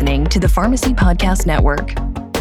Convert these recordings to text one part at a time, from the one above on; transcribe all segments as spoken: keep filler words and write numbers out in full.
listening to the Pharmacy Podcast Network.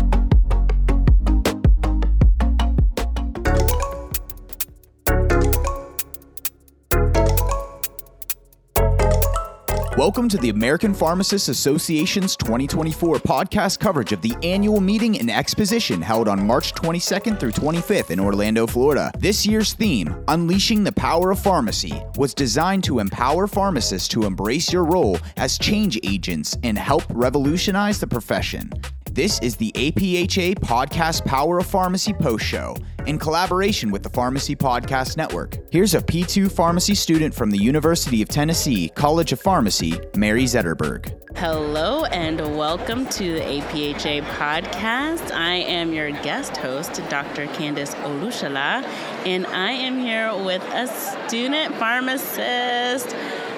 Welcome to the American Pharmacists Association's twenty twenty-four podcast coverage of the annual meeting and exposition held on March twenty-second through twenty-fifth in Orlando, Florida. This year's theme, Unleashing the Power of Pharmacy, was designed to empower pharmacists to embrace your role as change agents and help revolutionize the profession. This is the A P H A Podcast Power of Pharmacy post show in collaboration with the Pharmacy Podcast Network. Here's a P two pharmacy student from the University of Tennessee College of Pharmacy, Mary Zetterberg. Hello and welcome to the A P H A Podcast. I am your guest host, Doctor Candice Olushala, and I am here with a student pharmacist,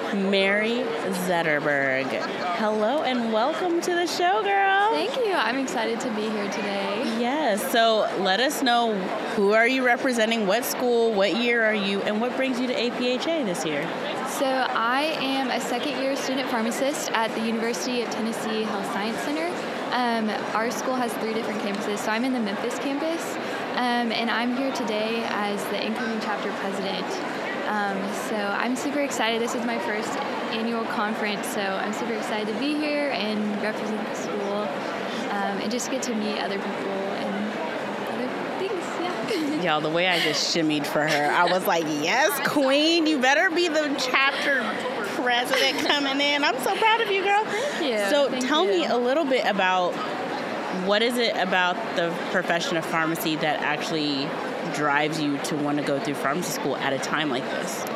Mary Zetterberg. Hello and welcome to the show, girl. Thank you. I'm excited to be here today. Yes. So let us know, who are you representing, what school, what year are you, and what brings you to A P H A this year? So I am a second year student pharmacist at the University of Tennessee Health Science Center. Um, our school has three different campuses, so I'm in the Memphis campus, um, and I'm here today as the incoming chapter president. Um, so I'm super excited. This is my first annual conference, so I'm super excited to be here and represent the school um, and just get to meet other people and other things, yeah. Y'all, the way I just shimmied for her, I was like, yes, queen, you better be the chapter president coming in. I'm so proud of you, girl. Thank you. So Thank tell you. me a little bit about, what is it about the profession of pharmacy that actually drives you to want to go through pharmacy school at a time like this?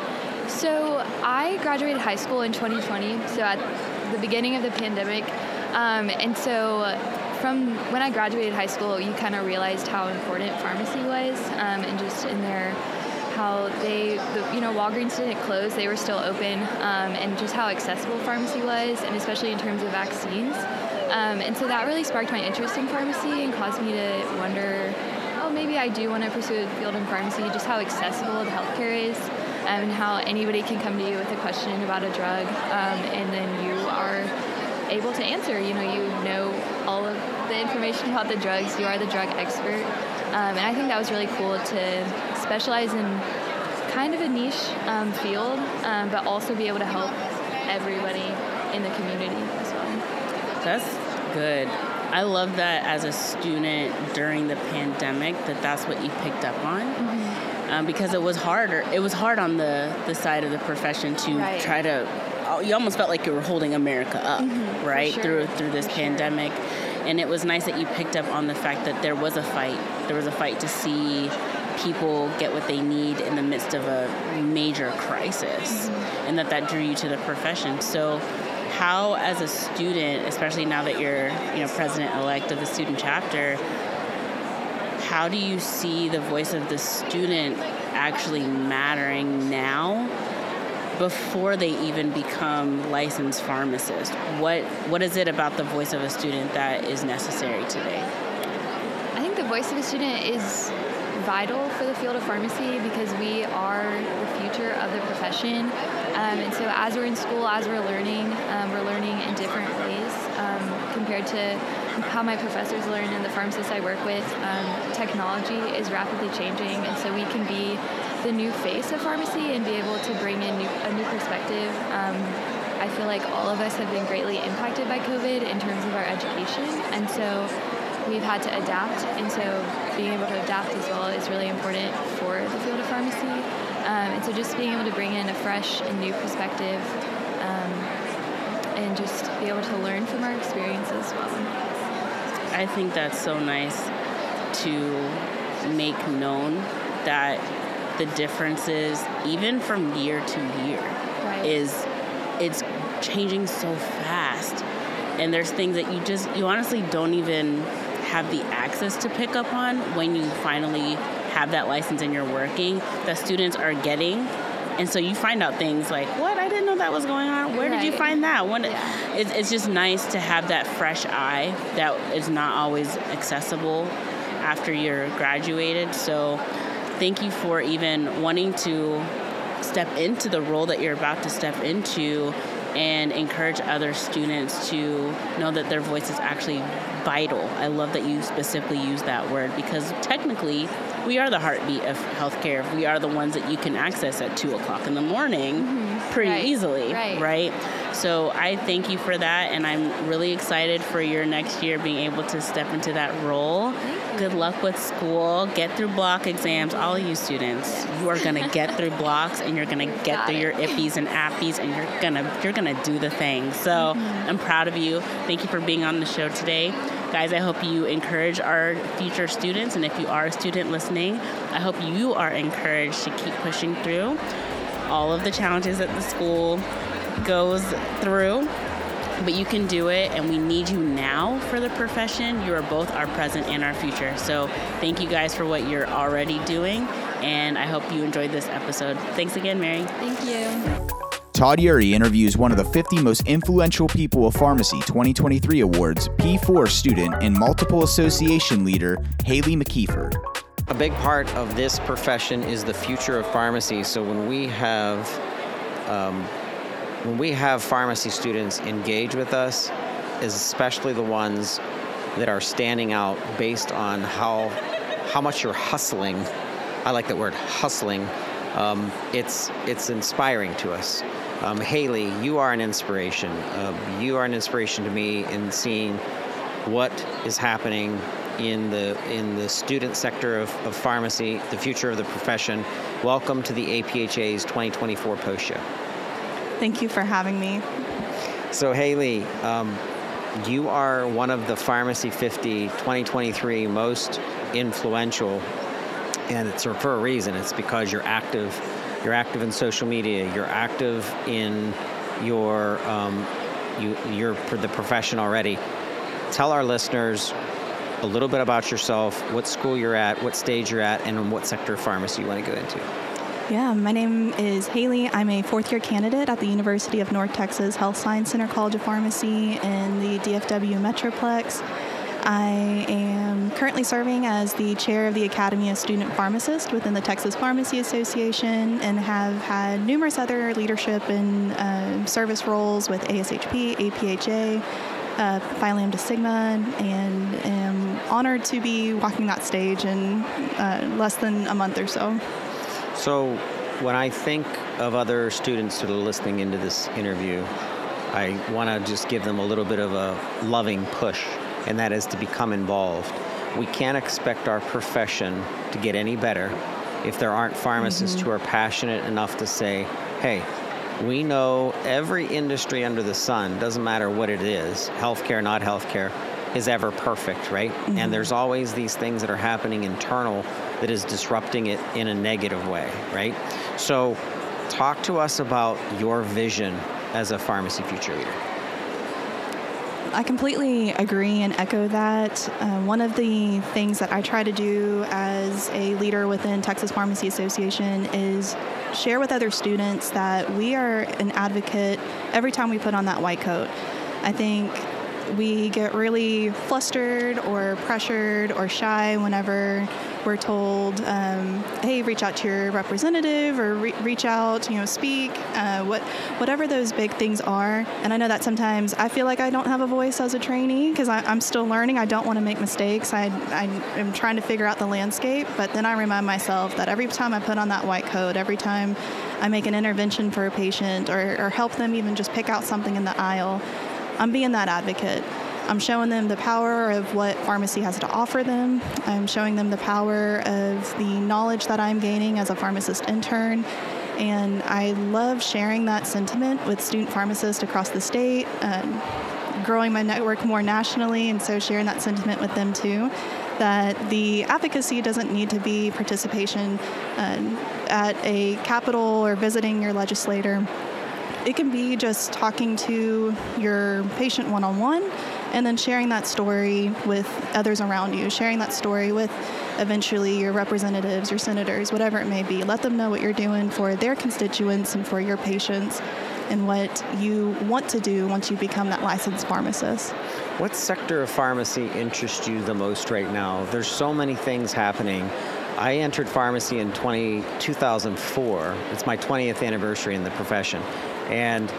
So I graduated high school in twenty twenty, so at the beginning of the pandemic. Um, and so from when I graduated high school, you kind of realized how important pharmacy was, um, and just in their, how they, the, you know, Walgreens didn't close, they were still open, um, and just how accessible pharmacy was, and especially in terms of vaccines. Um, and so that really sparked my interest in pharmacy and caused me to wonder, oh, maybe I do want to pursue a field in pharmacy, just how accessible the healthcare is, um, and how anybody can come to you with a question about a drug, um, and then you are able to answer. You know, you know all of the information about the drugs, you are the drug expert, um, and I think that was really cool to specialize in kind of a niche um, field, um, but also be able to help everybody in the community as well. That's good. I love that as a student during the pandemic, that that's what you picked up on, mm-hmm. um, because it was harder. It was hard on the, the side of the profession to right. try to, you almost felt like you were holding America up, mm-hmm. right, sure. through through this For pandemic. Sure. And it was nice that you picked up on the fact that there was a fight. There was a fight to see people get what they need in the midst of a major crisis, mm-hmm. and that that drew you to the profession. So how, as a student, especially now that you're, you know, president-elect of the student chapter, how do you see the voice of the student actually mattering now before they even become licensed pharmacists? What What is it about the voice of a student that is necessary today? I think the voice of a student is vital for the field of pharmacy because we are the future of the profession. Um, and so as we're in school, as we're learning, um, we're learning in different ways um, compared to how my professors learn and the pharmacists I work with. Um, technology is rapidly changing, and so we can be the new face of pharmacy and be able to bring in new, a new perspective. Um, I feel like all of us have been greatly impacted by COVID in terms of our education, and so we've had to adapt, and so being able to adapt as well is really important for the field of pharmacy. Um, and so just being able to bring in a fresh and new perspective, um, and just be able to learn from our experience as well. I think that's so nice to make known that the differences, even from year to year, right. is it's changing so fast. And there's things that you just, you honestly don't even have the access to pick up on when you finally have that license and you're working, that students are getting. And so you find out things like, what? I didn't know that was going on. Where right. did you find that? When, yeah. it's, it's just nice to have that fresh eye that is not always accessible after you're graduated. So thank you for even wanting to step into the role that you're about to step into and encourage other students to know that their voice is actually vital. I love that you specifically use that word, because technically we are the heartbeat of healthcare. We are the ones that you can access at two o'clock in the morning mm-hmm. pretty right. easily, right. right? So I thank you for that, and I'm really excited for your next year being able to step into that role. Good luck with school. Get through block exams. All of you students, yes. you are going to get through blocks, and you're going to get Got through it. your I P Is and A P Is, and you're going to you're going to do the thing. So mm-hmm. I'm proud of you. Thank you for being on the show today. Guys, I hope you encourage our future students, and if you are a student listening, I hope you are encouraged to keep pushing through all of the challenges that the school goes through, but you can do it, and we need you now for the profession. You are both our present and our future. So thank you guys for what you're already doing, and I hope you enjoyed this episode. Thanks again, Mary. Thank you. Todd Urey interviews one of the fifty most influential people of pharmacy twenty twenty-three awards, P four student and multiple association leader, Haley McKeefer. A big part of this profession is the future of pharmacy. So when we have um, when we have pharmacy students engage with us, especially the ones that are standing out based on how how much you're hustling, I like that word, hustling, um, it's it's inspiring to us. Um, Haley, you are an inspiration. Uh, you are an inspiration to me in seeing what is happening in the in the student sector of, of pharmacy, the future of the profession. Welcome to the A P H A's twenty twenty-four post show. Thank you for having me. So Haley, um, you are one of the Pharmacy fifty twenty twenty-three most influential, and it's for a reason. It's because you're active. You're active in social media. You're active in your um, you you're the profession already. Tell our listeners a little bit about yourself, what school you're at, what stage you're at, and what sector of pharmacy you want to go into. Yeah, my name is Haley. I'm a fourth year candidate at the University of North Texas Health Science Center College of Pharmacy in the D F W Metroplex. I am currently serving as the chair of the Academy of Student Pharmacists within the Texas Pharmacy Association, and have had numerous other leadership and uh, service roles with A S H P, A P H A, uh, Phi Lambda Sigma, and am honored to be walking that stage in uh, less than a month or so. So when I think of other students that are listening into this interview, I want to just give them a little bit of a loving push, and that is to become involved. We can't expect our profession to get any better if there aren't pharmacists mm-hmm. who are passionate enough to say, hey, we know every industry under the sun, doesn't matter what it is, healthcare, not healthcare, is ever perfect, right? Mm-hmm. And there's always these things that are happening internal that is disrupting it in a negative way, right? So talk to us about your vision as a pharmacy future leader. I completely agree and echo that. Uh, one of the things that I try to do as a leader within Texas Pharmacy Association is share with other students that we are an advocate every time we put on that white coat. I think we get really flustered or pressured or shy whenever we're told, um, hey, reach out to your representative, or re- reach out, you know, speak, uh, what, whatever those big things are. And I know that sometimes I feel like I don't have a voice as a trainee because I'm still learning. I don't want to make mistakes. I, I am trying to figure out the landscape. But then I remind myself that every time I put on that white coat, every time I make an intervention for a patient, or, or help them even just pick out something in the aisle, I'm being that advocate. I'm showing them the power of what pharmacy has to offer them. I'm showing them the power of the knowledge that I'm gaining as a pharmacist intern. And I love sharing that sentiment with student pharmacists across the state, um, growing my network more nationally, and so sharing that sentiment with them too, that the advocacy doesn't need to be participation uh, at a capitol or visiting your legislator. It can be just talking to your patient one-on-one, and then sharing that story with others around you, sharing that story with eventually your representatives, your senators, whatever it may be. Let them know what you're doing for their constituents and for your patients, and what you want to do once you become that licensed pharmacist. What sector of pharmacy interests you the most right now? There's so many things happening. I entered pharmacy in two thousand four. It's my twentieth anniversary in the profession. And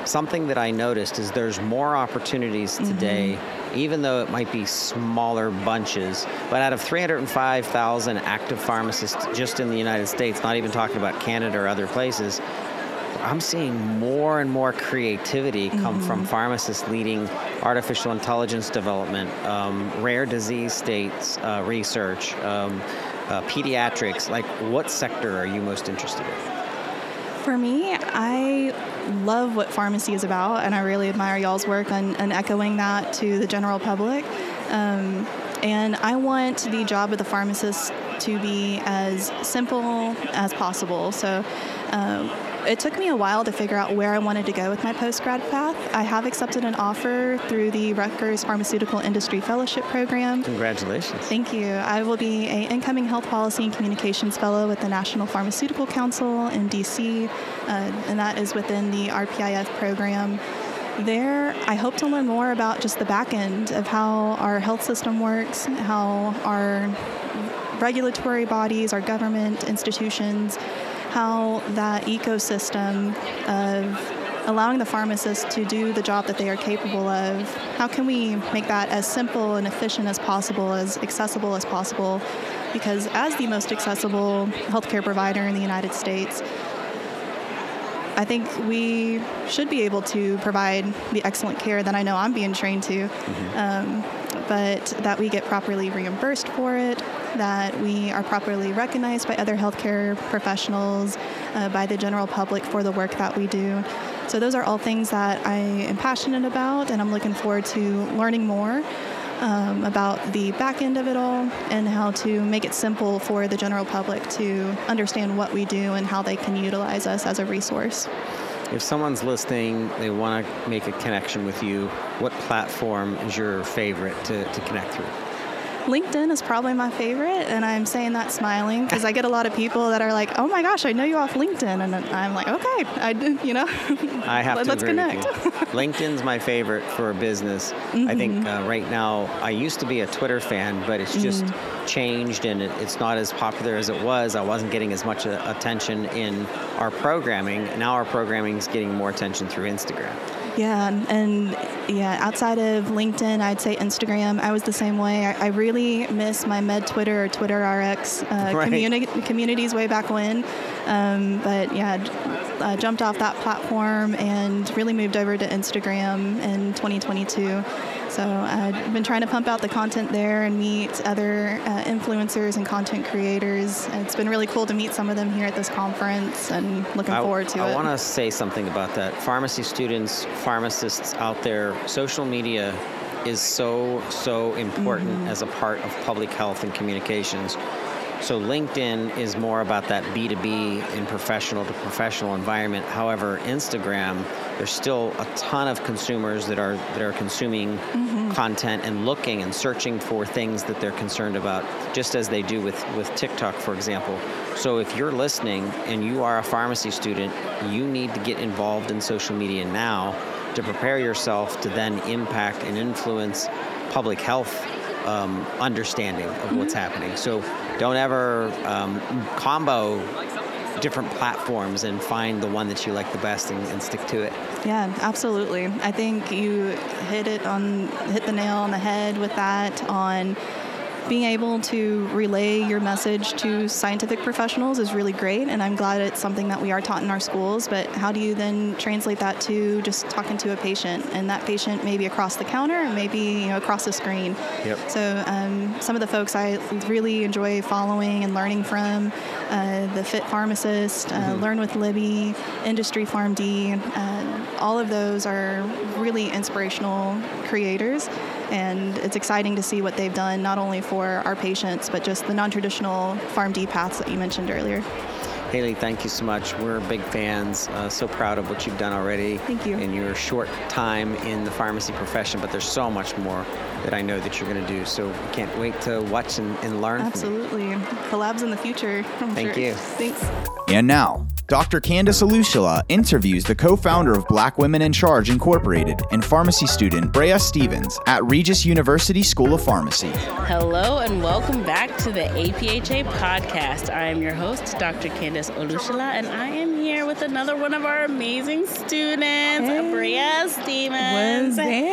something that I noticed is there's more opportunities today, mm-hmm. even though it might be smaller bunches. But out of three hundred five thousand active pharmacists just in the United States, not even talking about Canada or other places, I'm seeing more and more creativity come mm-hmm. from pharmacists leading artificial intelligence development, um, rare disease states uh, research, um, uh, pediatrics. Like, what sector are you most interested in? For me, I love what pharmacy is about, and I really admire y'all's work on, on echoing that to the general public. Um, and I want the job of the pharmacist to be as simple as possible. So um, it took me a while to figure out where I wanted to go with my post-grad path. I have accepted an offer through the Rutgers Pharmaceutical Industry Fellowship Program. Congratulations. Thank you. I will be an incoming health policy and communications fellow with the National Pharmaceutical Council in D C, uh, and that is within the R P I F program. There, I hope to learn more about just the back end of how our health system works, how our regulatory bodies, our government institutions, how that ecosystem of allowing the pharmacist to do the job that they are capable of, how can we make that as simple and efficient as possible, as accessible as possible? Because as the most accessible healthcare provider in the United States, I think we should be able to provide the excellent care that I know I'm being trained to, mm-hmm. um, but that we get properly reimbursed for it, that we are properly recognized by other healthcare professionals, uh, by the general public for the work that we do. So those are all things that I am passionate about, and I'm looking forward to learning more um, about the back end of it all and how to make it simple for the general public to understand what we do and how they can utilize us as a resource. If someone's listening, they want to make a connection with you, what platform is your favorite to, to connect through? LinkedIn is probably my favorite, and I'm saying that smiling because I get a lot of people that are like, "Oh my gosh, I know you off LinkedIn," and I'm like, "Okay, I you know, I have to let's agree connect." With you. LinkedIn's my favorite for a business. Mm-hmm. I think uh, right now, I used to be a Twitter fan, but it's just mm-hmm. changed, and it, it's not as popular as it was. I wasn't getting as much uh, attention in our programming. Now our programming is getting more attention through Instagram. Yeah, and yeah, outside of LinkedIn, I'd say Instagram. I was the same way. I, I really miss my Med Twitter or Twitter R X uh, right. communi- communities way back when. Um, but yeah, uh, jumped off that platform and really moved over to Instagram in twenty twenty-two. So I've been trying to pump out the content there and meet other uh, influencers and content creators. It's been really cool to meet some of them here at this conference, and looking I, forward to I it. I want to say something about that. Pharmacy students, pharmacists out there, social media is so, so important mm-hmm. as a part of public health and communications. So LinkedIn is more about that B two B and professional to professional environment. However, Instagram, there's still a ton of consumers that are that are consuming mm-hmm. content and looking and searching for things that they're concerned about, just as they do with, with TikTok, for example. So if you're listening and you are a pharmacy student, you need to get involved in social media now to prepare yourself to then impact and influence public health um, understanding of mm-hmm. what's happening. So don't ever um, combo different platforms and find the one that you like the best and, and stick to it. Yeah, absolutely. I think you hit it on, hit the nail on the head with that on being able to relay your message to scientific professionals is really great, and I'm glad it's something that we are taught in our schools, but how do you then translate that to just talking to a patient, and that patient maybe across the counter and maybe you know across the screen. Yep. So um, some of the folks I really enjoy following and learning from, uh, the Fit Pharmacist, uh, mm-hmm. Learn with Libby, Industry PharmD, uh, all of those are really inspirational creators, and it's exciting to see what they've done not only for our patients, but just the non-traditional PharmD paths that you mentioned earlier. Haley, thank you so much. We're big fans. Uh, so proud of what you've done already. Thank you. In your short time in the pharmacy profession, but there's so much more that I know that you're going to do. So I can't wait to watch and, and learn. Absolutely. Collabs in the future. I'm Thank sure. you. Thanks. And now, Doctor Candace Alushala interviews the co-founder of Black Women in Charge Incorporated and pharmacy student Brea Stevens at Regis University School of Pharmacy. Hello and welcome back to the A P H A podcast. I am your host, Doctor Candace is Olushala, and I am here with another one of our amazing students, Hey. Bria Stevens. What's Hey,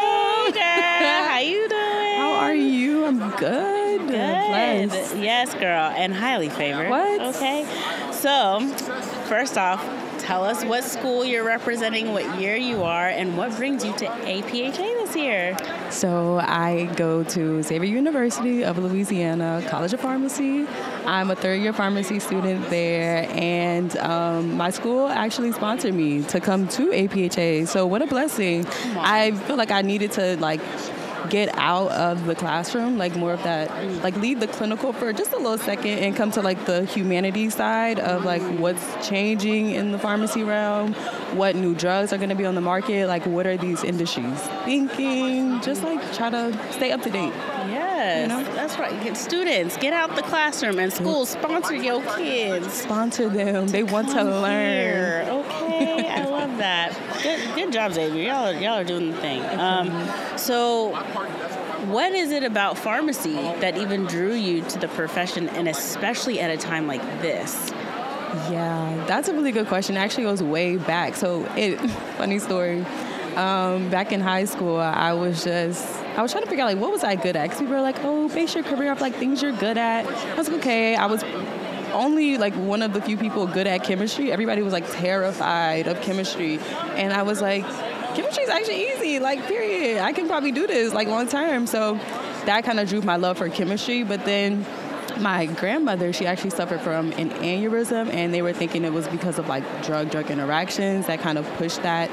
girl. How you doing? How are you? I'm good. Good. Blessed. Yes, girl, and highly favored. What? Okay. So, first off, tell us what school you're representing, what year you are, and what brings you to A P H A this year. So I go to Xavier University of Louisiana College of Pharmacy. I'm a third year pharmacy student there, and um, my school actually sponsored me to come to A P H A. So what a blessing. I feel like I needed to like get out of the classroom, like more of that, like leave the clinical for just a little second and come to like the humanities side of like what's changing in the pharmacy realm, what new drugs are going to be on the market, like what are these industries thinking, just like try to stay up to date. Yes, You know? that's right. Get students, get out the classroom, and schools sponsor your kids. Sponsor them. They want to Come learn. here. Okay, I love that. Good, good job, Xavier. Y'all are, y'all are doing the thing. Um, so, what is it about pharmacy that even drew you to the profession, and especially at a time like this? Yeah, that's a really good question. It actually goes way back. So, it funny story. Um, back in high school, I was just, I was trying to figure out, like, what was I good at? Because people were like, oh, base your career off, like, things you're good at. I was like, okay. I was only, like, one of the few people good at chemistry. Everybody was, like, terrified of chemistry. And I was like, chemistry is actually easy, like, period. I can probably do this, like, long term. So that kind of drew my love for chemistry. But then my grandmother, she actually suffered from an aneurysm, and they were thinking it was because of, like, drug-drug interactions that kind of pushed that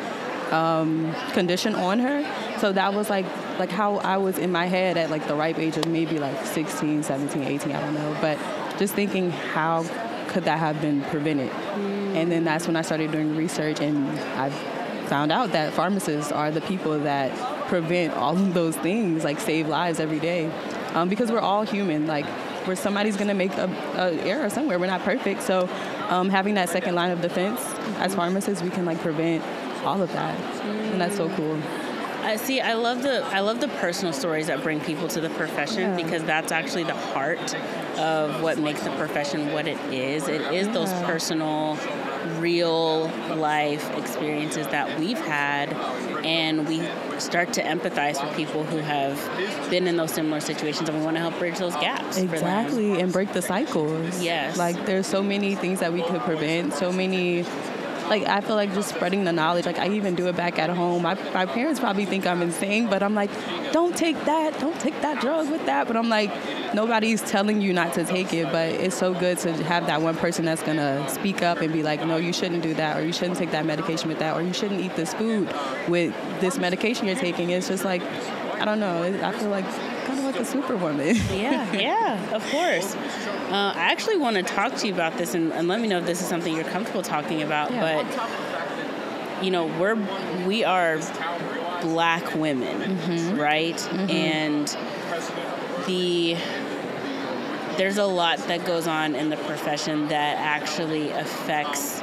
um, condition on her. So that was like like how I was in my head at like the ripe age of maybe like sixteen, seventeen, eighteen, I don't know. But just thinking, how could that have been prevented? Mm. And then that's when I started doing research, and I found out that pharmacists are the people that prevent all of those things, like save lives every day. Um, because we're all human. Like, where somebody's going to make a, a error somewhere. We're not perfect. So um, having that second line of defense as pharmacists, we can like prevent all of that, and that's so cool. I see. I love the I love the personal stories that bring people to the profession, Yeah. because that's actually the heart of what makes the profession what it is. It is those Yeah. personal, real life experiences that we've had, and we start to empathize with people who have been in those similar situations, and we want to help bridge those gaps. For them. Exactly, and break the cycles. Yes. Like, there's so many things that we could prevent, so many. Like, I feel like just spreading the knowledge. Like, I even do it back at home. My, my parents probably think I'm insane, but I'm like, don't take that. Don't take that drug with that. But I'm like, nobody's telling you not to take it. But it's so good to have that one person that's going to speak up and be like, no, you shouldn't do that. Or you shouldn't take that medication with that. Or you shouldn't eat this food with this medication you're taking. It's just like, I don't know. I feel like kind of like a superwoman. Yeah, yeah, of course. Uh, I actually want to talk to you about this, and, and let me know if this is something you're comfortable talking about. Yeah. But you know, we're we are Black women, Mm-hmm. right? Mm-hmm. And the there's a lot that goes on in the profession that actually affects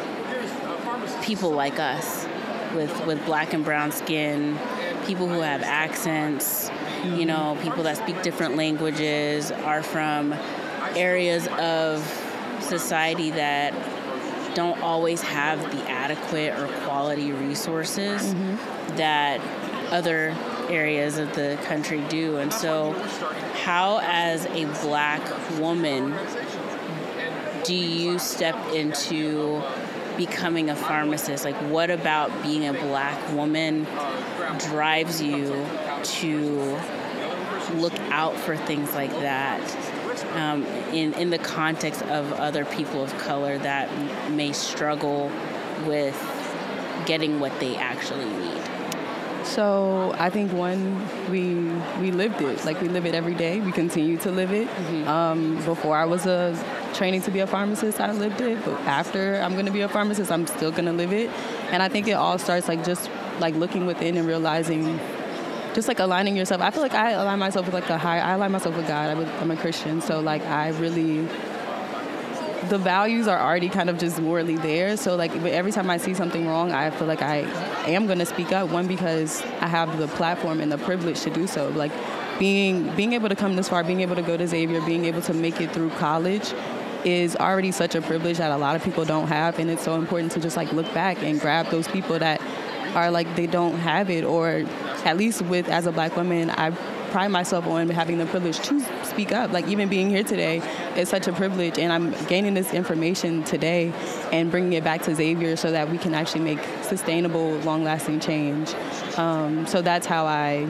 people like us with with Black and brown skin, people who have accents, you know, people that speak different languages, are from areas of society that don't always have the adequate or quality resources mm-hmm. that other areas of the country do. And so how, as a Black woman, do you step into becoming a pharmacist? Like, what about being a Black woman drives you to look out for things like that um, in, in the context of other people of color that m- may struggle with getting what they actually need? So I think, one, we we lived it. Like, we live it every day. We continue to live it. Mm-hmm. Um, before I was a training to be a pharmacist, I lived it. But after I'm going to be a pharmacist, I'm still going to live it. And I think it all starts like just like looking within and realizing, just like aligning yourself. I feel like I align myself with like a higher, I align myself with God. I'm a, I'm a Christian. So like I really, the values are already kind of just morally there. So like every time I see something wrong, I feel like I am going to speak up. One, because I have the platform and the privilege to do so. Like being being able to come this far, being able to go to Xavier, being able to make it through college, is already such a privilege that a lot of people don't have, and it's so important to just like look back and grab those people that are like they don't have it, or at least with as a Black woman, I pride myself on having the privilege to speak up. Like even being here today is such a privilege, and I'm gaining this information today and bringing it back to Xavier so that we can actually make sustainable, long-lasting change. Um, so that's how I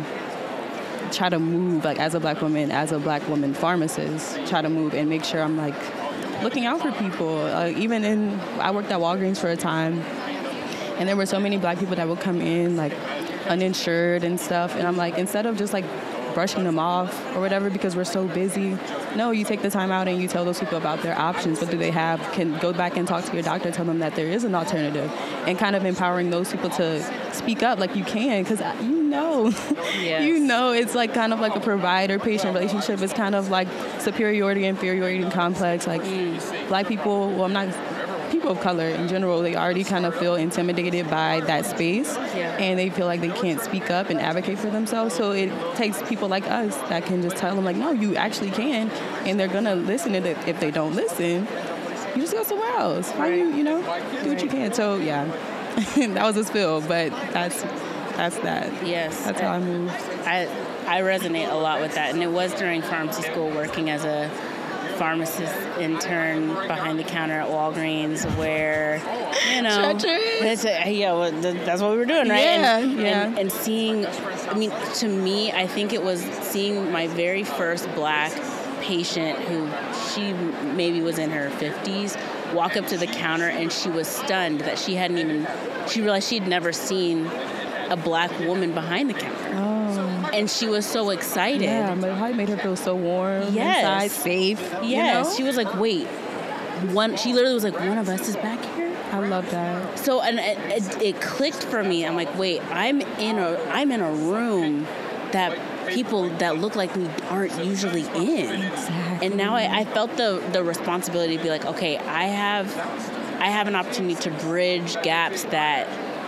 try to move, like as a Black woman, as a Black woman pharmacist, try to move and make sure I'm like looking out for people. Uh, even in, I worked at Walgreens for a time, and there were so many Black people that would come in like uninsured and stuff, and I'm like, instead of just like brushing them off or whatever because we're so busy, no, you take the time out and you tell those people about their options. What do they have? Can go back and talk to your doctor, tell them that there is an alternative, and kind of empowering those people to speak up like you can, because you know, yes. you know, it's like kind of like a provider-patient relationship. It's kind of like superiority, inferiority complex. Like mm. Black people, well, I'm not, people of color in general, they already kind of feel intimidated by that space, yeah. and they feel like they can't speak up and advocate for themselves. So it takes people like us that can just tell them like, no, you actually can, and they're gonna listen. And if they don't listen, you just go somewhere else. Why you, you know, do what you can. So yeah, that was a spill, but that's that's that. Yes, that's how I move. I I resonate a lot with that, and it was during pharmacy school working as a pharmacist intern behind the counter at Walgreens, where, you know, it's a, yeah, well, that's what we were doing, right? Yeah, and, yeah. And, and seeing, I mean, to me, I think it was seeing my very first Black patient, who she maybe was in her fifties, walk up to the counter, and she was stunned that she hadn't even, she realized she'd never seen a Black woman behind the counter. Oh. And she was so excited. Yeah, but it probably made her feel so warm yes. inside, safe. Yes, you know? She was like, wait, one. She literally was like, one of us is back here. I love that. So, and it, it, it clicked for me. I'm like, wait, I'm in a, I'm in a room that people that look like me aren't usually in. Exactly. And now I, I felt the the responsibility to be like, okay, I have, I have an opportunity to bridge gaps that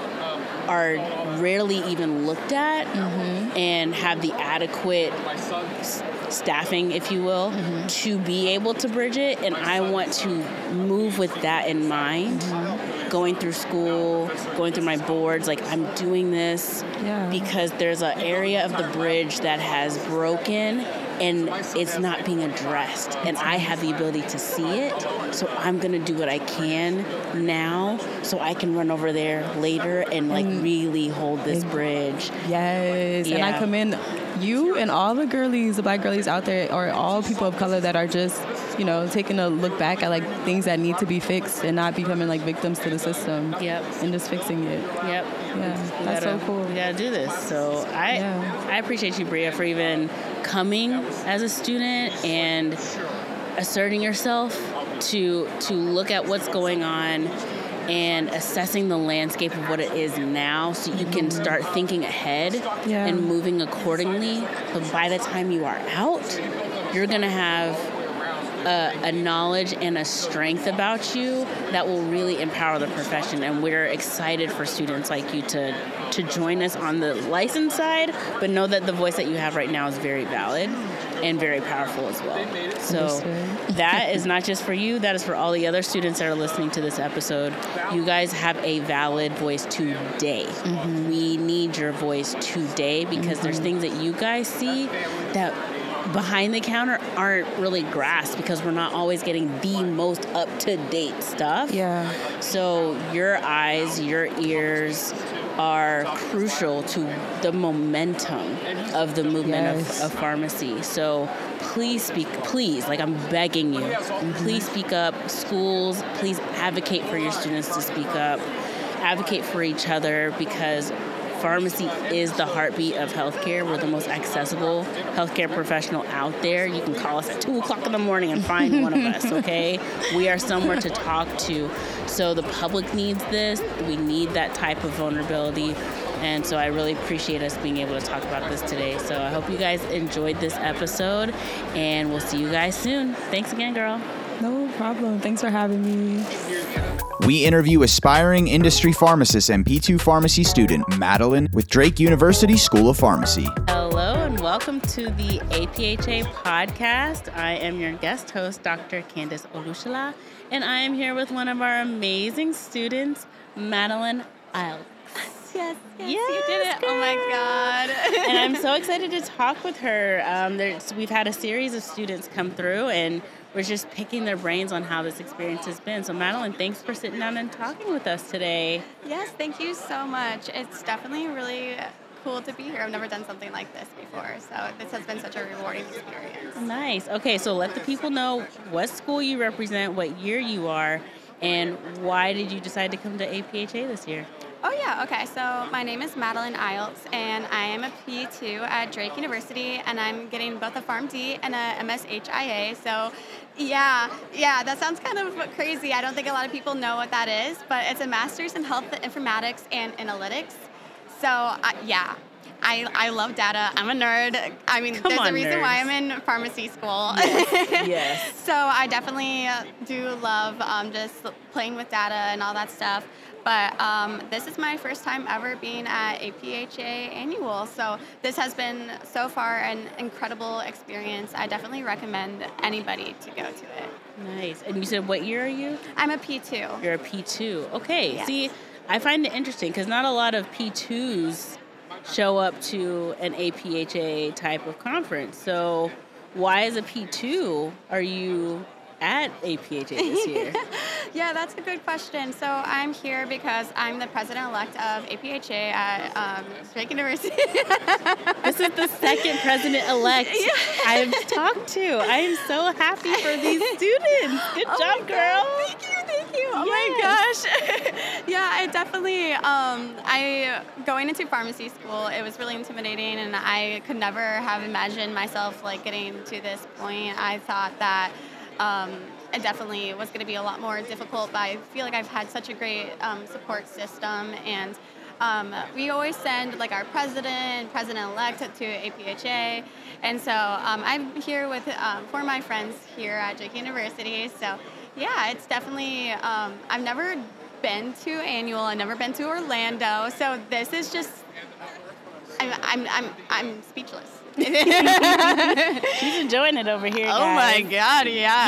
are rarely even looked at, mm-hmm. and have the adequate s- staffing, if you will, mm-hmm. to be able to bridge it. And I want to move with that in mind, mm-hmm. going through school, going through my boards, like I'm doing this yeah. because there's an area of the bridge that has broken and it's not being addressed, and I have the ability to see it, so I'm gonna do what I can now so I can run over there later and like mm. really hold this bridge. Yes, yeah. And I commend you and all the girlies, the Black girlies out there, or all people of color that are just, you know, taking a look back at like things that need to be fixed and not becoming like victims to the system. Yep. And just fixing it. Yep. Yeah, we that's gotta, so cool. We gotta do this. So I, yeah. I appreciate you, Bria, for even coming as a student and asserting yourself to to look at what's going on and assessing the landscape of what it is now, so you can start thinking ahead yeah. and moving accordingly. But by the time you are out, you're gonna have A, a knowledge and a strength about you that will really empower the profession, and we're excited for students like you to to join us on the license side, but know that the voice that you have right now is very valid and very powerful as well. So that is not just for you, that is for all the other students that are listening to this episode. You guys have a valid voice today. Mm-hmm. We need your voice today, because mm-hmm. there's things that you guys see that behind the counter aren't really grasped, because we're not always getting the most up-to-date stuff. Yeah. So your eyes, your ears are crucial to the momentum of the movement yes. of, of pharmacy. So please speak, please, like I'm begging you, mm-hmm. please speak up. Schools, please advocate for your students to speak up. Advocate for each other, because pharmacy is the heartbeat of healthcare. We're the most accessible healthcare professional out there. You can call us at two o'clock in the morning and find one of us, okay? We are somewhere to talk to. So the public needs this. We need that type of vulnerability. And so I really appreciate us being able to talk about this today. So I hope you guys enjoyed this episode, and we'll see you guys soon. Thanks again, girl. No problem. Thanks for having me. We interview aspiring industry pharmacist and P two pharmacy student Madeline with Drake University School of Pharmacy. Hello and welcome welcome to the A P H A podcast. I am your guest host, Doctor Candace Olushala, and I am here with one of our amazing students, Madeline Iltz. Yes, yes, yes, you did it. girl. Oh my God. And I'm so excited to talk with her. Um, there's, we've had a series of students come through, and we're just picking their brains on how this experience has been. So Madeline, thanks for sitting down and talking with us today. Yes, thank you so much. It's definitely really cool to be here. I've never done something like this before, so this has been such a rewarding experience. Nice. Okay, so let the people know what school you represent, what year you are, and why did you decide to come to A P H A this year? Oh yeah, okay, so my name is Madeline Iltz, and I am a P two at Drake University, and I'm getting both a PharmD and a M S H I A, so yeah, yeah, that sounds kind of crazy. I don't think a lot of people know what that is, but it's a Master's in Health Informatics and Analytics, so uh, yeah. I, I love data. I'm a nerd. I mean, Come there's on, a reason nerds. why I'm in pharmacy school. Yes. Yes. So I definitely do love um, just playing with data and all that stuff. But um, this is my first time ever being at A P H A Annual. So this has been so far an incredible experience. I definitely recommend anybody to go to it. Nice. And you said what year are you? I'm a P two. You're a P two. Okay. Yes. See, I find it interesting because not a lot of P twos show up to an A P H A type of conference. So why as a P two are you at A P H A this year? Yeah, that's a good question. So I'm here because I'm the president-elect of A P H A at um, Drake University. This is the second president-elect Yeah. I've talked to. I am so happy for these students. Good Oh job, my girl. God. Thank you, thank you. Oh Yes. my gosh. Yeah, I definitely, um, I, going into pharmacy school, it was really intimidating, and I could never have imagined myself like getting to this point. I thought that um, it definitely was going to be a lot more difficult, but I feel like I've had such a great um, support system, and um, we always send like our president, president-elect to A P H A, and so um, I'm here with um, four of my friends here at Drake University, so yeah, it's definitely, um, I've never been to Annual, I've never been to Orlando, so this is just, I'm, I'm, I'm, I'm speechless. She's enjoying it over here, Oh guys. my God, yeah,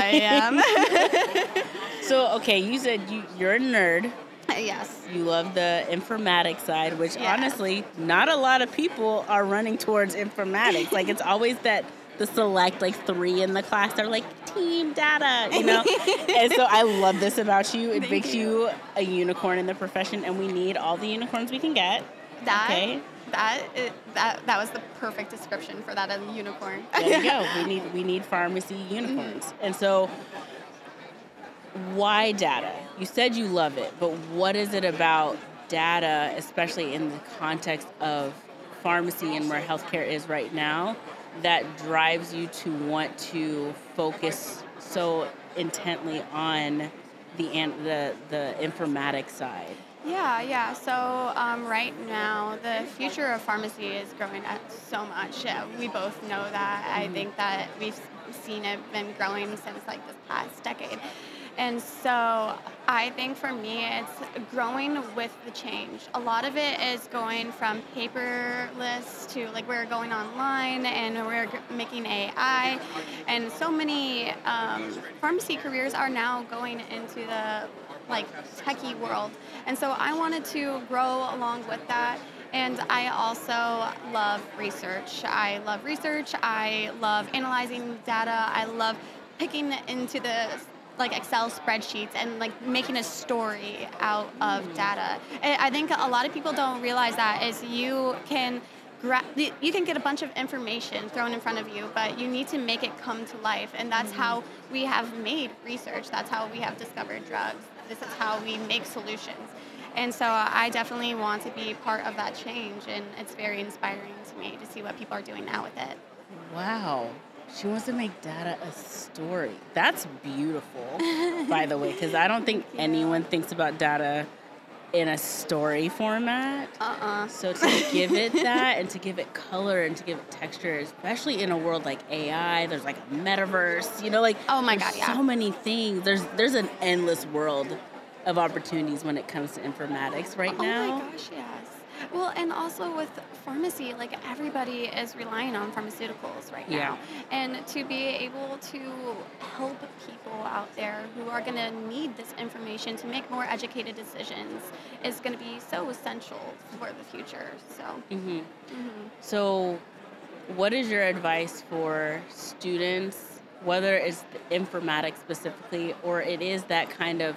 I am. So, okay, you said you, you're a nerd. Yes. You love the informatics side, which Yes. honestly, not a lot of people are running towards informatics. Like, it's always that the select, like, three in the class, they're like, team data, you know? And so I love this about you. It Thank makes you. you a unicorn in the profession, and we need all the unicorns we can get. That, Okay. that, is, that, that was the perfect description for that, a unicorn. There you go. We need we need pharmacy unicorns. Mm-hmm. And so why data? You said you love it, but what is it about data, especially in the context of pharmacy and where healthcare is right now, that drives you to want to focus so intently on the an- the the informatics side? Yeah, yeah. So um, right now, the future of pharmacy is growing up so much. Yeah, we both know that. I think that we've seen it been growing since like this past decade. And so I think for me, it's growing with the change. A lot of it is going from paperless to like we're going online and we're g- making A I. And so many um, pharmacy careers are now going into the like techie world. And so I wanted to grow along with that. And I also love research. I love research. I love analyzing data. I love picking into the like Excel spreadsheets and like making a story out of data. And I think a lot of people don't realize that is you can gra- you can get a bunch of information thrown in front of you, but you need to make it come to life. And that's mm-hmm. how we have made research. That's how we have discovered drugs. This is how we make solutions. And so I definitely want to be part of that change, and it's very inspiring to me to see what people are doing now with it. Wow. She wants to make data a story. That's beautiful, by the way, because I don't think anyone thinks about data in a story format. Uh-uh. So to give it that and to give it color and to give it texture, especially in a world like A I, there's like a metaverse, you know, like oh my there's God, yeah. so many things. There's there's an endless world of opportunities when it comes to informatics right oh now. Oh my gosh, yes. Well, and also with pharmacy, like everybody is relying on pharmaceuticals right Yeah. now. And to be able to help people out there who are going to need this information to make more educated decisions is going to be so essential for the future. So, Mm-hmm. mhm. So, what is your advice for students, whether it's informatics specifically, or it is that kind of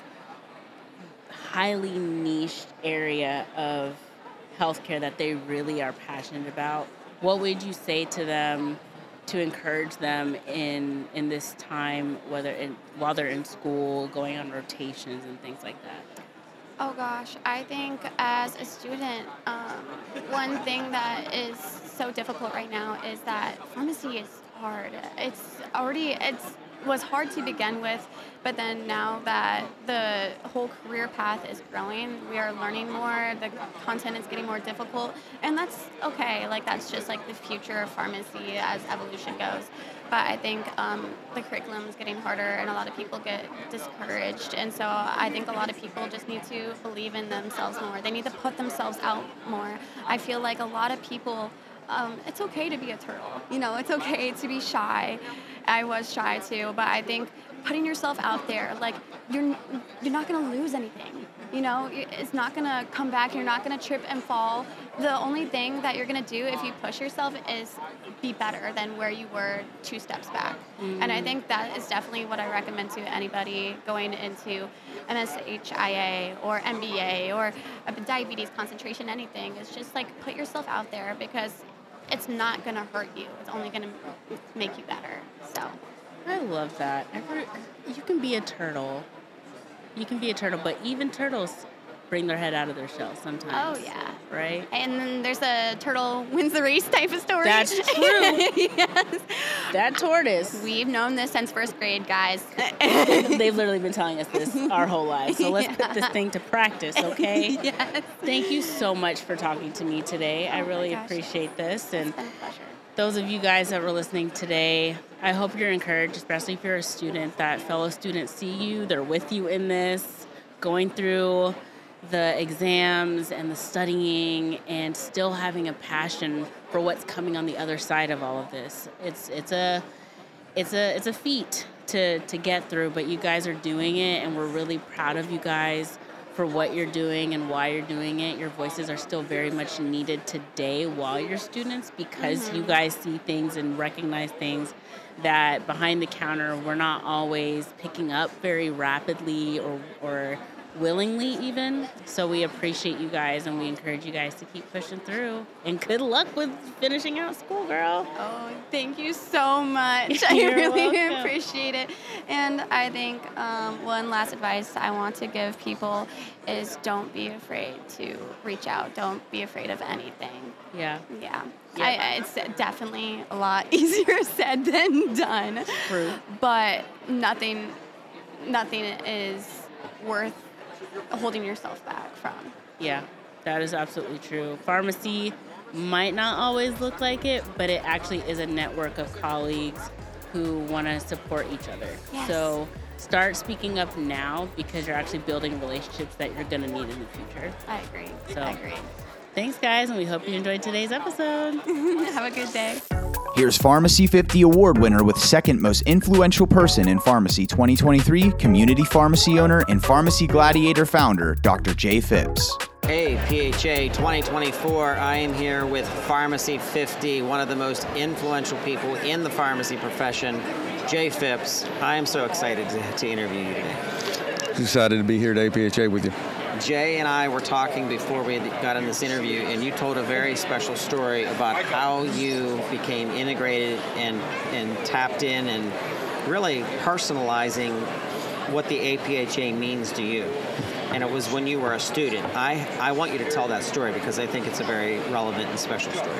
highly niched area of healthcare that they really are passionate about? What would you say to them to encourage them in in this time, whether in, while they're in school, going on rotations and things like that? Oh gosh, I think as a student, um, one thing that is so difficult right now is that pharmacy is hard. It's already, it's was hard to begin with, but then now that the whole career path is growing, we are learning more, the content is getting more difficult, and that's okay. Like, that's just like the future of pharmacy as evolution goes. But I think um, the curriculum is getting harder, and a lot of people get discouraged. And so I think a lot of people just need to believe in themselves more. They need to put themselves out more. I feel like a lot of people, um, it's okay to be a turtle. You know, it's okay to be shy. I was shy too, but I think putting yourself out there, like, you're you're not going to lose anything. You know, it's not going to come back. You're not going to trip and fall. The only thing that you're going to do if you push yourself is be better than where you were two steps back. Mm. And I think that is definitely what I recommend to anybody going into M S H I A or M B A or a diabetes concentration, anything. It's just like put yourself out there, because it's not going to hurt you. It's only going to make you better. So I love that. Every, you can be a turtle. You can be a turtle, but even turtles bring their head out of their shell sometimes. Oh, yeah. Right? And then there's a turtle wins the race type of story. That's true. Yes. That tortoise. We've known this since first grade, guys. They've literally been telling us this our whole lives. So let's Yeah. put this thing to practice, okay? Yes. Thank you so much for talking to me today. I Oh my really gosh. appreciate this. And It's been a pleasure. those of you guys that were listening today, I hope you're encouraged, especially if you're a student, that fellow students see you, they're with you in this, going through the exams and the studying and still having a passion for what's coming on the other side of all of this. It's it's a it's a it's a feat to to get through, but you guys are doing it, and we're really proud of you guys for what you're doing and why you're doing it. Your voices are still very much needed today while you're students, because mm-hmm. you guys see things and recognize things that behind the counter we're not always picking up very rapidly or or willingly even. So we appreciate you guys, and we encourage you guys to keep pushing through. And good luck with finishing out school, girl. Oh, thank you so much. I You're really welcome. appreciate it. And I think um, one last advice I want to give people is don't be afraid to reach out. Don't be afraid of anything. Yeah. Yeah. Yeah. I, I- it's definitely a lot easier said than done. True. But nothing, nothing is worth holding yourself back from. Yeah, that is absolutely true. Pharmacy might not always look like it, but it actually is a network of colleagues who want to support each other. Yes. So start speaking up now, because you're actually building relationships that you're going to need in the future. I agree. So- I agree. Thanks, guys, and we hope you enjoyed today's episode. Have a good day. Here's Pharmacy fifty award winner with second most influential person in pharmacy twenty twenty-three, community pharmacy owner and Pharmacy Gladiator founder, Doctor Jay Phipps. Hey, P H A twenty twenty-four, I am here with Pharmacy fifty, one of the most influential people in the pharmacy profession, Jay Phipps. I am so excited to, to interview you today. Excited to be here at A P H A with you. Jay and I were talking before we got in this interview, and you told a very special story about how you became integrated and, and tapped in and really personalizing what the A P H A means to you. And it was when you were a student. I, I want you to tell that story, because I think it's a very relevant and special story.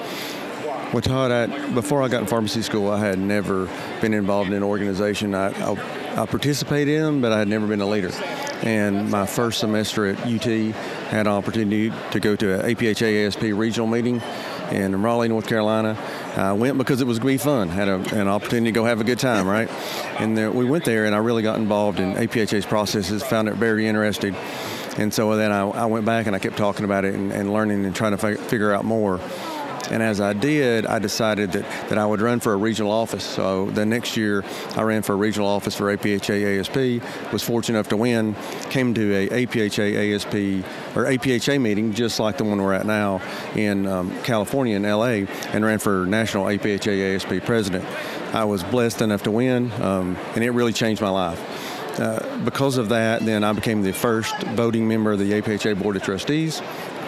Well, Todd, I, before I got in pharmacy school, I had never been involved in an organization. I, I, I participated in them, but I had never been a leader. And my first semester at U T had an opportunity to go to an A P H A A S P regional meeting in Raleigh, North Carolina. I went because it was going to be fun. Had a, an opportunity to go have a good time, right? And there, we went there, and I really got involved in A P H A's processes, found it very interesting. And so then I, I went back and I kept talking about it and, and learning and trying to fi- figure out more. And as I did, I decided that, that I would run for a regional office. So the next year, I ran for a regional office for A P H A A S P, was fortunate enough to win, came to a A P H A A S P, or A P H A meeting, just like the one we're at now in um, California, in L A, and ran for national A P H A A S P president. I was blessed enough to win, um, and it really changed my life. Uh, because of that, then I became the first voting member of the A P H A Board of Trustees.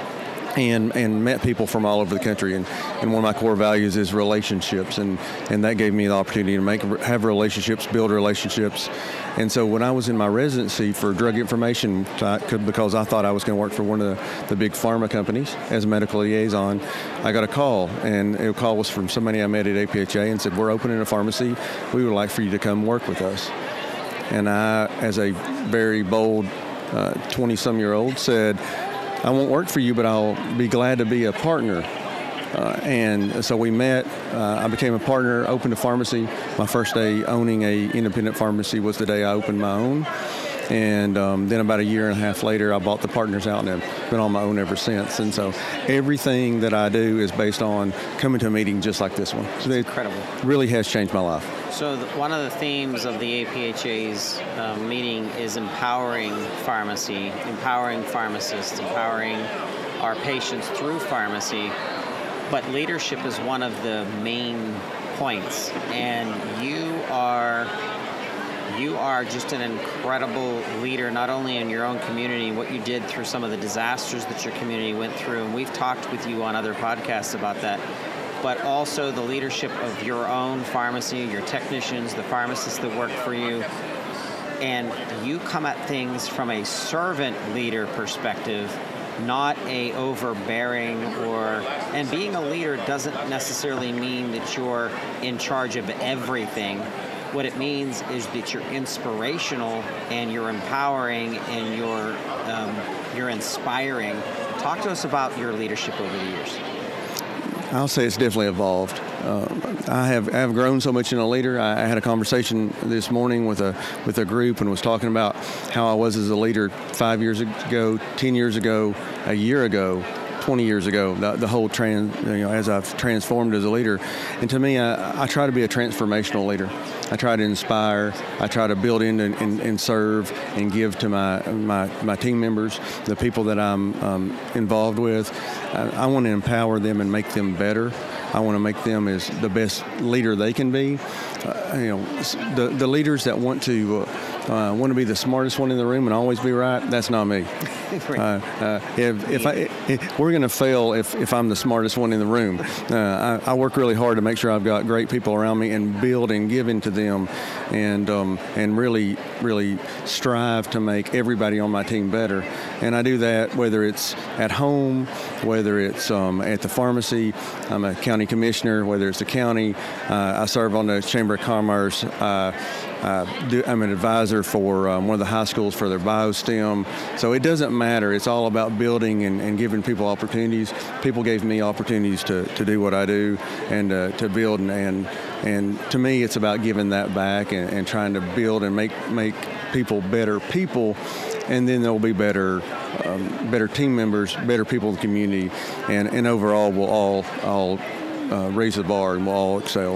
And, and met people from all over the country, and, and one of my core values is relationships, and, and that gave me the opportunity to make have relationships, build relationships. And so when I was in my residency for drug information, because I thought I was going to work for one of the, the big pharma companies as a medical liaison, I got a call, and the call was from somebody I met at A P H A and said, "We're opening a pharmacy. We would like for you to come work with us." And I, as a very bold twenty-some-year-old, said, "I won't work for you, but I'll be glad to be a partner." Uh, and so we met. Uh, I became a partner, opened a pharmacy. My first day owning a independent pharmacy was the day I opened my own. And um, then about a year and a half later, I bought the partners out, and I've been on my own ever since. And so everything that I do is based on coming to a meeting just like this one. So it incredible. Really has changed my life. So the, one of the themes of the A P H A's uh, meeting is empowering pharmacy, empowering pharmacists, empowering our patients through pharmacy. But leadership is one of the main points, and you are you are just an incredible leader, not only in your own community, what you did through some of the disasters that your community went through, and we've talked with you on other podcasts about that, but also the leadership of your own pharmacy, your technicians, the pharmacists that work for you. And you come at things from a servant leader perspective, not a overbearing or, and being a leader doesn't necessarily mean that you're in charge of everything. What it means is that you're inspirational and you're empowering and you're um, you're inspiring. Talk to us about your leadership over the years. I'll say it's definitely evolved. Uh, I have I have grown so much in a leader. I, I had a conversation this morning with a with a group and was talking about how I was as a leader five years ago, ten years ago, a year ago, twenty years ago. The, the whole trans, you know, as I've transformed as a leader, and to me, I, I try to be a transformational leader. I try to inspire. I try to build in and, and, and serve and give to my, my my team members, the people that I'm um, involved with. I, I want to empower them and make them better. I want to make them as the best leader they can be. Uh, you know, the the leaders that want to uh, uh, want to be the smartest one in the room and always be right. That's not me. uh, uh, if if, I, if we're going to fail if, if I'm the smartest one in the room. Uh, I, I work really hard to make sure I've got great people around me and build and give into them, and um, and really really strive to make everybody on my team better. And I do that whether it's at home, whether it's um, at the pharmacy. I'm a county commissioner, whether it's the county. Uh, I serve on the Chamber of Commerce. Uh, uh, do, I'm an advisor for um, one of the high schools for their BioSTEM. So it doesn't matter. It's all about building and, and giving people opportunities. People gave me opportunities to, to do what I do and uh, to build. And, and and to me, it's about giving that back and, and trying to build and make make people better people. And then there'll be better um, better team members, better people in the community, and, and overall we'll all, all uh, raise the bar and we'll all excel.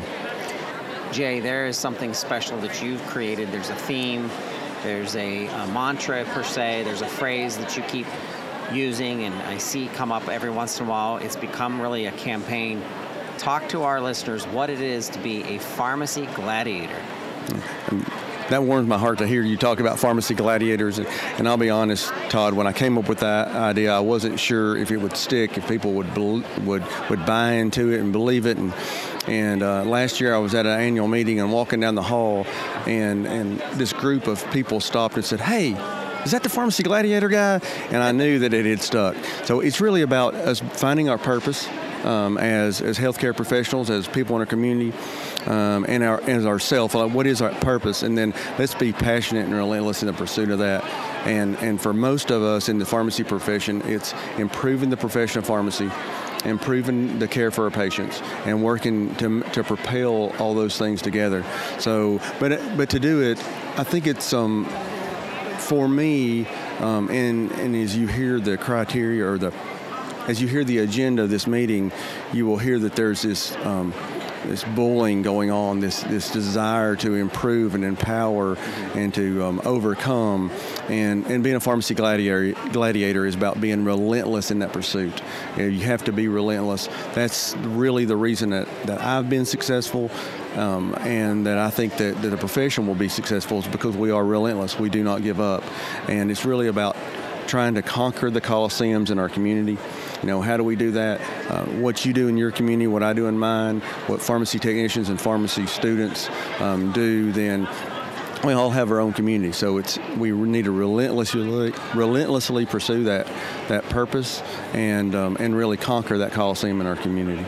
Jay, there is something special that you've created. There's a theme, there's a, a mantra per se, there's a phrase that you keep using and I see come up every once in a while. It's become really a campaign. Talk to our listeners what it is to be a pharmacy gladiator. And that warms my heart to hear you talk about pharmacy gladiators. And, and I'll be honest, Todd, when I came up with that idea, I wasn't sure if it would stick, if people would would would buy into it and believe it. And and uh, last year I was at an annual meeting and walking down the hall, and, and this group of people stopped and said, "Hey, is that the pharmacy gladiator guy?" And I knew that it had stuck. So it's really about us finding our purpose um, as as healthcare professionals, as people in our community. Um, and our as ourself, like what is our purpose, and then let's be passionate and relentless in the pursuit of that. And and for most of us in the pharmacy profession, it's improving the profession of pharmacy, improving the care for our patients, and working to to propel all those things together. So, but but to do it, I think it's um for me, Um, and, and as you hear the criteria or the, as you hear the agenda of this meeting, you will hear that there's this, um, this bullying going on, this this desire to improve and empower and to um, overcome. And, and being a pharmacy gladiator, gladiator is about being relentless in that pursuit. You know, you have to be relentless. That's really the reason that, that I've been successful, um, and that I think that, that the profession will be successful is because we are relentless. We do not give up. And it's really about trying to conquer the coliseums in our community. You know, how do we do that? Uh, what you do in your community, what I do in mine, what pharmacy technicians and pharmacy students um, do, then we all have our own community. So it's we need to relentlessly, relentlessly pursue that that purpose and um, and really conquer that coliseum in our community.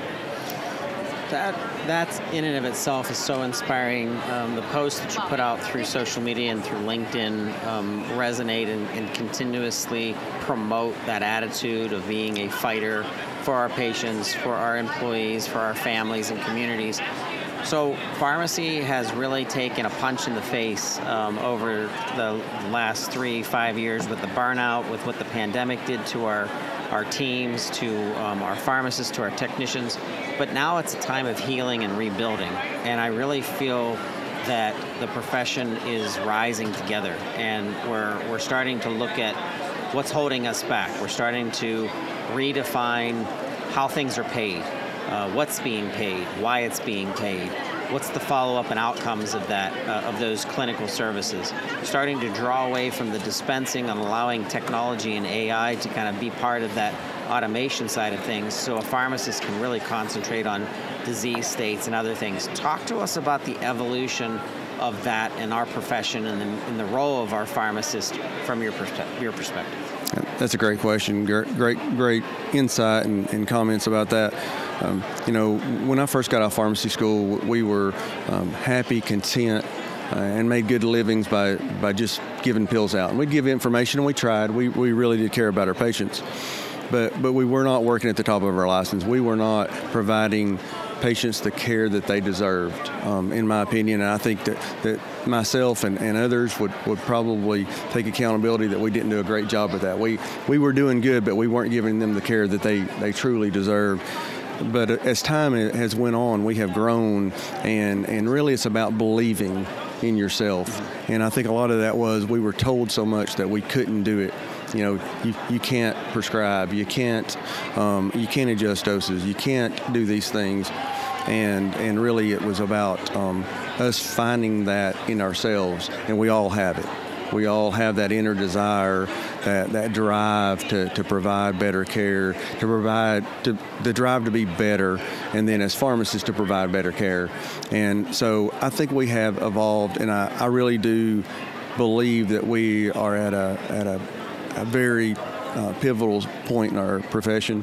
That that in and of itself is so inspiring. Um, the posts that you put out through social media and through LinkedIn um, resonate and, and continuously promote that attitude of being a fighter for our patients, for our employees, for our families and communities. So pharmacy has really taken a punch in the face um, over the last three, five years with the burnout, with what the pandemic did to our, our teams, to um, our pharmacists, to our technicians. But now it's a time of healing and rebuilding. And I really feel that the profession is rising together. And we're, we're starting to look at what's holding us back. We're starting to redefine how things are paid. Uh, what's being paid, why it's being paid, what's the follow-up and outcomes of that, uh, of those clinical services. Starting to draw away from the dispensing and allowing technology and A I to kind of be part of that automation side of things so a pharmacist can really concentrate on disease states and other things. Talk to us about the evolution of that in our profession and the, in the role of our pharmacist from your, perspe- your perspective. That's a great question. Great, great, great insight and, and comments about that. Um, you know, when I first got out of pharmacy school, we were um, happy, content, uh, and made good livings by, by just giving pills out. And we'd give information, and we tried. We we really did care about our patients. But but we were not working at the top of our license. We were not providing patients the care that they deserved, um, in my opinion. And I think that, that myself and, and others would, would probably take accountability that we didn't do a great job with that. We we were doing good, but we weren't giving them the care that they, they truly deserved. But as time has went on, we have grown, and, and really it's about believing in yourself. And I think a lot of that was we were told so much that we couldn't do it. You know, you, you can't prescribe, you can't um, you can't adjust doses, you can't do these things. And and really it was about um, us finding that in ourselves, and we all have it. We all have that inner desire, that, that drive to, to provide better care, to provide, to, the drive to be better, and then as pharmacists to provide better care. And so I think we have evolved, and I, I really do believe that we are at a, at a, a very uh, pivotal point in our profession.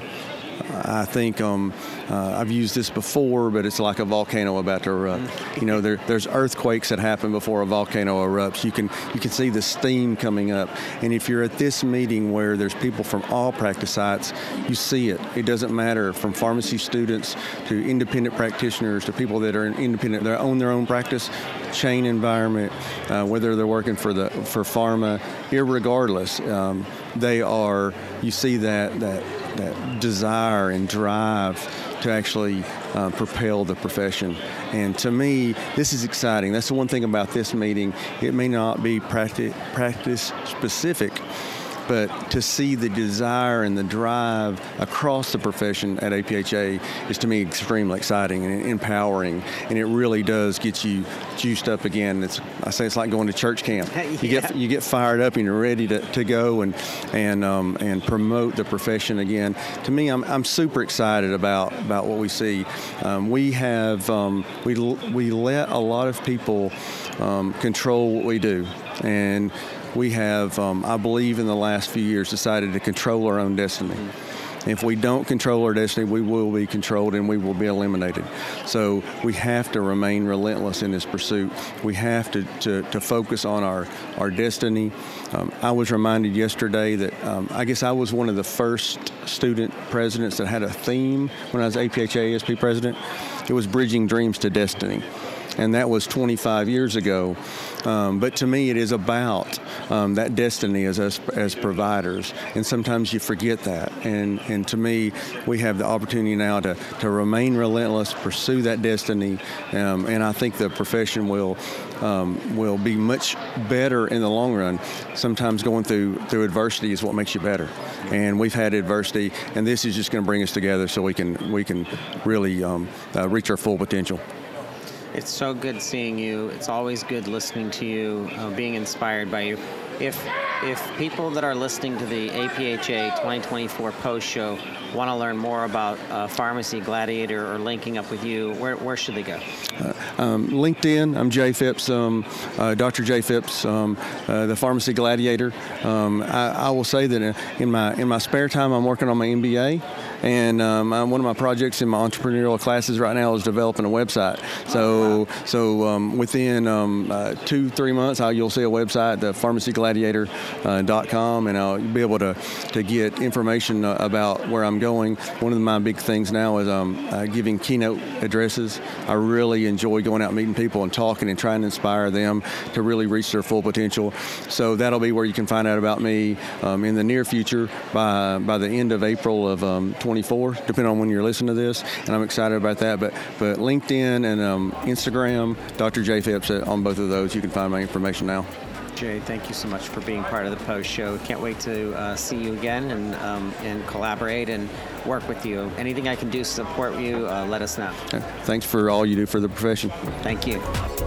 I think um, uh, I've used this before, but it's like a volcano about to erupt. Mm-hmm. You know, there, there's earthquakes that happen before a volcano erupts. You can you can see the steam coming up, and if you're at this meeting where there's people from all practice sites, you see it. It doesn't matter, from pharmacy students to independent practitioners to people that are independent, that own their own practice, chain environment, uh, whether they're working for the for pharma, irregardless, um, they are. You see that that. that desire and drive to actually uh, propel the profession. And to me, this is exciting. That's the one thing about this meeting. It may not be practice, practice specific, but to see the desire and the drive across the profession at A P H A is, to me, extremely exciting and empowering, and it really does get you juiced up again. It's, I say it's like going to church camp. Yeah. You get you get fired up and you're ready to, to go and and um, and promote the profession again. To me, I'm I'm super excited about about what we see. Um, we have um, we we let a lot of people um, control what we do, and we have, um, I believe, in the last few years, decided to control our own destiny. If we don't control our destiny, we will be controlled and we will be eliminated. So we have to remain relentless in this pursuit. We have to, to, to focus on our, our destiny. Um, I was reminded yesterday that um, I guess I was one of the first student presidents that had a theme when I was A P H A A S P president. It was Bridging Dreams to Destiny. and that was twenty-five years ago. Um, but to me, it is about um, that destiny as us as providers, and sometimes you forget that. And and to me, we have the opportunity now to, to remain relentless, pursue that destiny, um, and I think the profession will um, will be much better in the long run. Sometimes going through through adversity is what makes you better, and we've had adversity, and this is just going to bring us together so we can we can really um, uh, reach our full potential. It's so good seeing you. It's always good listening to you, uh, being inspired by you. If if people that are listening to the A P H A twenty twenty-four post show want to learn more about uh, Pharmacy Gladiator or linking up with you, where where should they go? Uh, um, LinkedIn. I'm Jay Phipps, um, uh, Doctor Jay Phipps, um, uh, the Pharmacy Gladiator. Um, I, I will say that in my in my spare time, I'm working on my M B A. And um, one of my projects in my entrepreneurial classes right now is developing a website. So, so um, within um, uh, two, three months, I'll, you'll see a website, the pharmacy gladiator dot com, and I'll be able to, to get information uh, about where I'm going. One of my big things now is um, uh, giving keynote addresses. I really enjoy going out meeting people and talking and trying to inspire them to really reach their full potential. So that'll be where you can find out about me um, in the near future by by the end of April of um, twenty-four, depending on when you're listening to this, and I'm excited about that. But but LinkedIn and um, Instagram, Doctor Jay Phipps, on both of those, you can find my information now. Jay, thank you so much for being part of the post show. Can't wait to uh, see you again and um, and collaborate and work with you. Anything I can do to support you, uh, let us know. Thanks for all you do for the profession. Thank you.